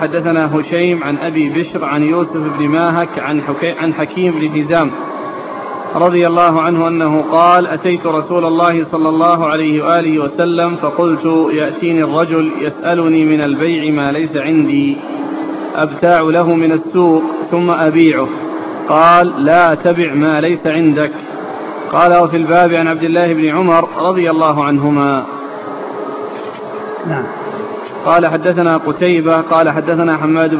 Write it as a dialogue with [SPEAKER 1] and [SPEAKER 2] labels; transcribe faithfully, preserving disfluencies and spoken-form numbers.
[SPEAKER 1] حدثنا هشيم عن أبي بشر عن يوسف بن ماهك عن, عن حكيم بن حزام رضي الله عنه أنه قال: أتيت رسول الله صلى الله عليه وآله وسلم فقلت: يأتيني الرجل يسألني من البيع ما ليس عندي، أبتاع له من السوق ثم أبيعه. قال: لا تبع ما ليس عندك. قال: وفي الباب عن عبد الله بن عمر رضي الله عنهما.
[SPEAKER 2] نعم.
[SPEAKER 1] قال: حدثنا قتيبة قال: حدثنا حماد